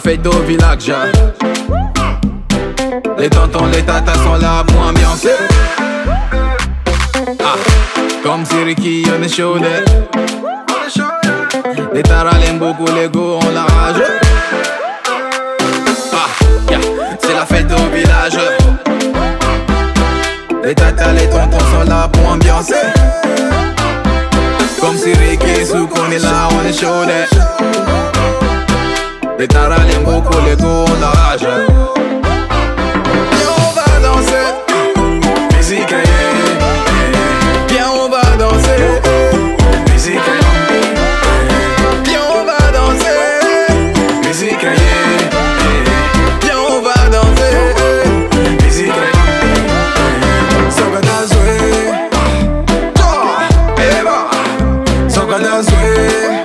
fête au village. Les tontons, les tatas sont là pour ambiancer. Comme si Ricky, on est chaud. Les taras l'aiment beaucoup, les go, on la rage. C'est la fête au village. Les tatas, les tontons sont là pour ambiancer. Comme si Ricky, sous qu'on est là, on est chaud. Les taras l'aiment beaucoup, les go, on la rage. Viens, on va danser. Musique, viens, on va danser. Musique, viens, on va danser. Musique, viens, on va danser. Musique, soca danser. Eva, soca danser.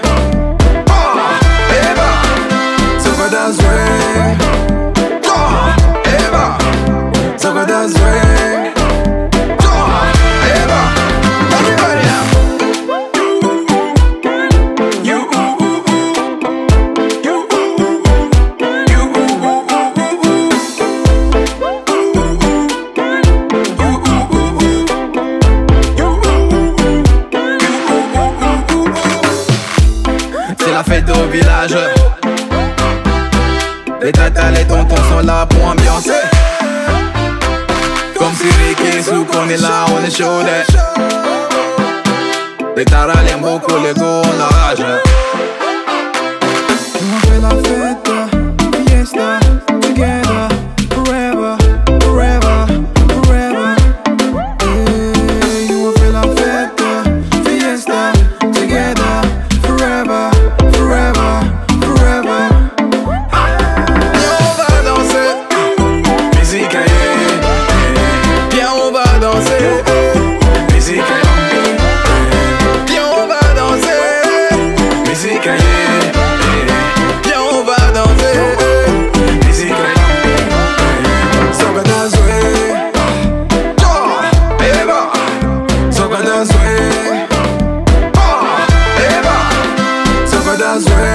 Eva, soca danser. Eva, soca danser. C'est la fête au village. Les tatas, les tontons sont là pour ambiancer. Comme si Ricky, sous qu'on est là, on est chaud. Les taras l'aiment beaucoup, les go, on la rage. On fait la fête, fiesta, together, forever, forever, forever. Hey, on fait la fête, fiesta, together, forever, forever, forever. Viens, on va danser. Musique, viens, on va danser. Musique, viens, on va danser. Musique, viens, on va danser. Musique, soca danser. Eva, soca danser. Eva, soca danser.